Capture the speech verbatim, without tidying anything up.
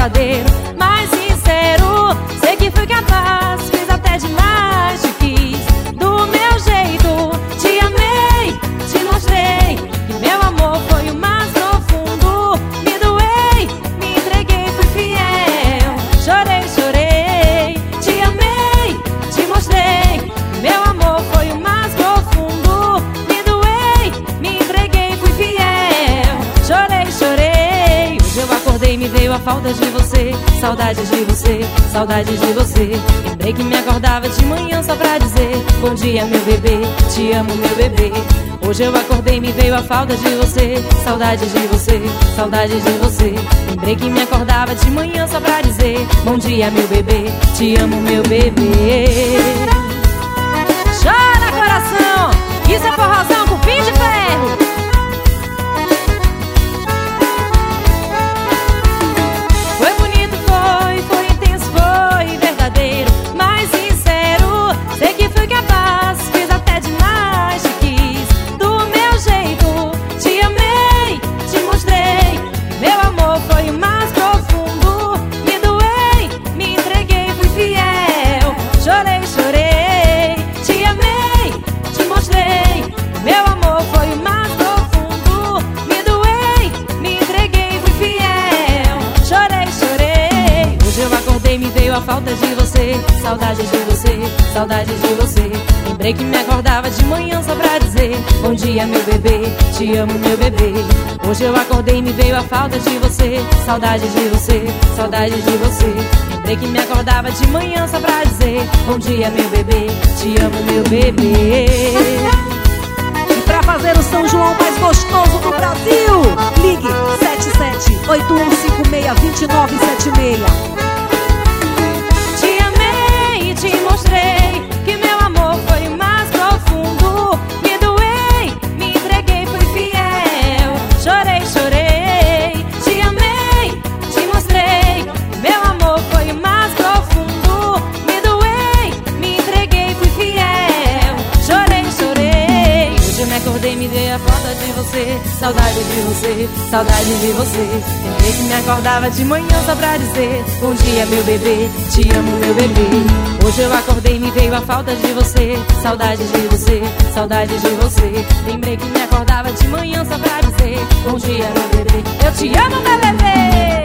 verdadeiro, mais sincero. Sei que fui capaz, fiz até demais, te quis do meu jeito. Te amei, te mostrei que meu amor foi o mais profundo. Me doei, me entreguei, fui fiel. Chorei, chorei, te amei, te mostrei que meu amor foi o mais profundo. Me doei, me entreguei, fui fiel. Chorei, chorei. Hoje eu acordei, me veio a falta de você, saudade de você, saudade de você. Lembrei que me acordava de manhã só pra dizer bom dia, meu bebê, te amo, meu bebê. Hoje eu acordei, me veio a falta de você, saudade de você, saudade de você. Lembrei que me acordava de manhã só pra dizer bom dia, meu bebê, te amo, meu bebê. Chora, coração, isso é forrozão com fim de ferro. Me veio a falta de você, saudade de você, saudade de você. Lembrei que me acordava de manhã só pra dizer bom dia, meu bebê, te amo, meu bebê. Hoje eu acordei, me veio a falta de você, saudade de você, saudade de você. Lembrei que me acordava de manhã só pra dizer bom dia, meu bebê, te amo, meu bebê. E pra fazer o São João mais gostoso do Brasil, ligue sete sete oito um cinco seis dois nove sete seis. Te mostrei que meu amor foi o mais profundo. Me doei, me entreguei, fui fiel. Chorei, chorei, te amei, te mostrei que meu amor foi o mais profundo. Me doei, me entreguei, fui fiel. Chorei, chorei. Hoje eu me acordei, me dei a falta de você, saudade de você, saudade de você. Lembrei que me acordava de manhã só pra dizer bom dia, meu bebê, te amo, meu bebê. Hoje eu acordei, me veio a falta de você, saudade de você, saudade de você. Lembrei que me acordava de manhã só pra dizer bom dia, meu bebê, eu te amo, meu bebê.